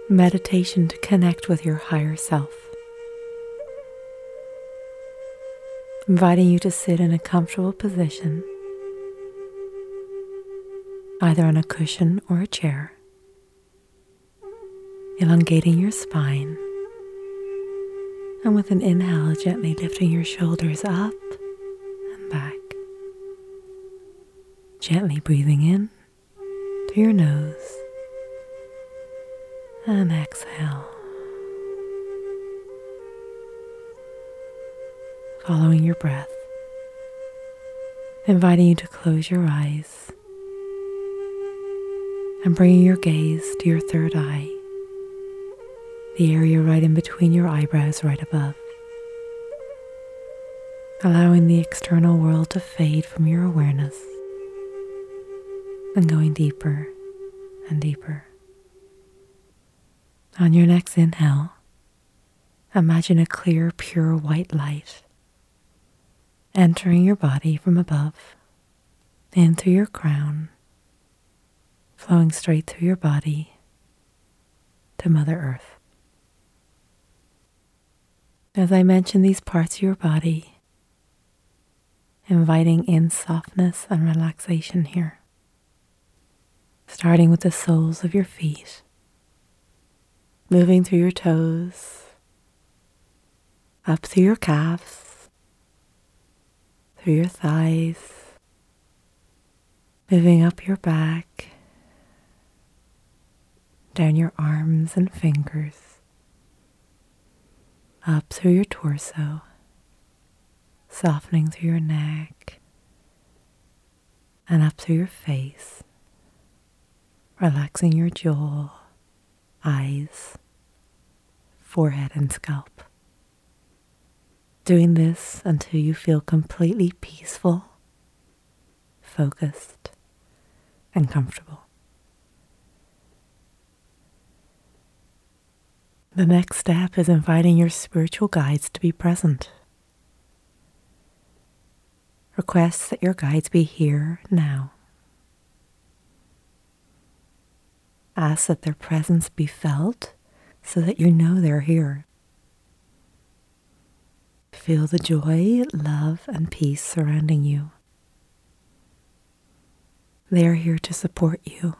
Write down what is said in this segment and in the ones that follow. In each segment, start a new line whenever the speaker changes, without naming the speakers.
meditation to connect with your higher self, inviting you to sit in a comfortable position, either on a cushion or a chair, elongating your spine, and with an inhale, gently lifting your shoulders up and back, gently breathing in through your nose and exhale, following your breath, inviting you to close your eyes and bringing your gaze to your third eye, the area right in between your eyebrows right above, allowing the external world to fade from your awareness and going deeper and deeper. On your next inhale, imagine a clear, pure white light entering your body from above, in through your crown, flowing straight through your body to Mother Earth. As I mention these parts of your body, inviting in softness and relaxation here, starting with the soles of your feet, moving through your toes, up through your calves, through your thighs, moving up your back, down your arms and fingers, up through your torso, softening through your neck, and up through your face, relaxing your jaw, eyes, forehead, and scalp. Doing this until you feel completely peaceful, focused, and comfortable. The next step is inviting your spiritual guides to be present. Request that your guides be here now. Ask that their presence be felt so that you know they're here. Feel the joy, love, and peace surrounding you. They are here to support you.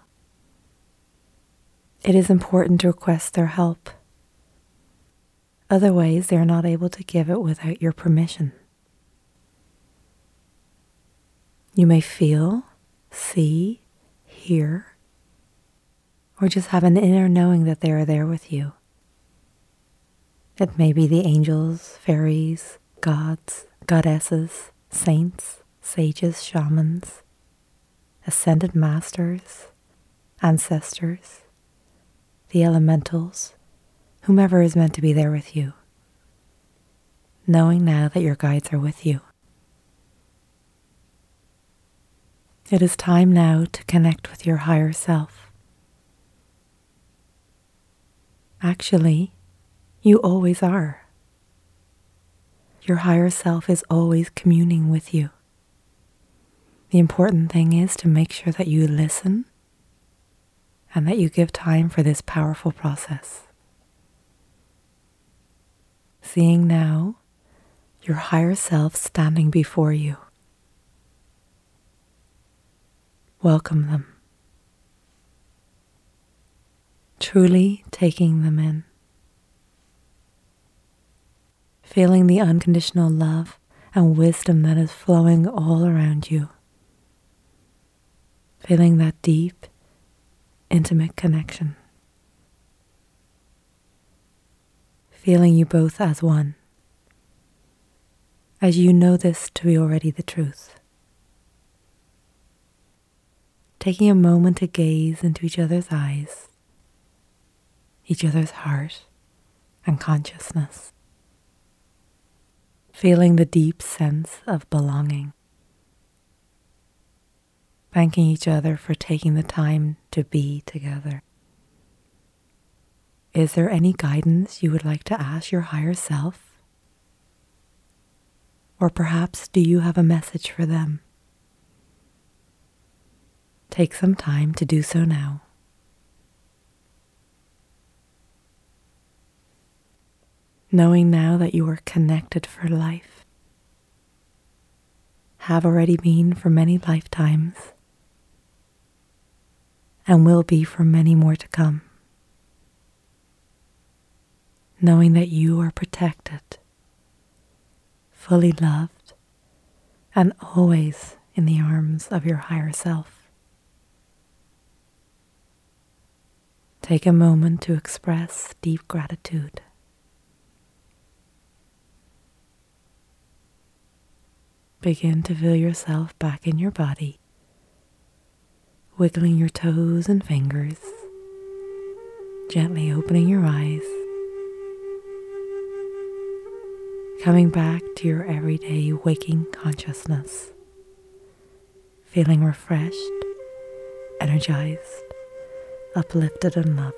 It is important to request their help. Otherwise, they are not able to give it without your permission. You may feel, see, hear, or just have an inner knowing that they are there with you. It may be the angels, fairies, gods, goddesses, saints, sages, shamans, ascended masters, ancestors, the elementals, whomever is meant to be there with you, knowing now that your guides are with you. It is time now to connect with your higher self. Actually, you always are. Your higher self is always communing with you. The important thing is to make sure that you listen and that you give time for this powerful process. Seeing now your higher self standing before you. Welcome them. Truly taking them in. Feeling the unconditional love and wisdom that is flowing all around you. Feeling that deep, intimate connection. Feeling you both as one, as you know this to be already the truth. Taking a moment to gaze into each other's eyes, each other's heart and consciousness. Feeling the deep sense of belonging. Thanking each other for taking the time to be together. Is there any guidance you would like to ask your higher self? Or perhaps do you have a message for them? Take some time to do so now. knowing now that you are connected for life, have already been for many lifetimes, and will be for many more to come. Knowing that you are protected, fully loved, and always in the arms of your higher self. Take a moment to express deep gratitude. Begin to feel yourself back in your body, wiggling your toes and fingers, gently opening your eyes, coming back to your everyday waking consciousness, feeling refreshed, energized, uplifted and loved.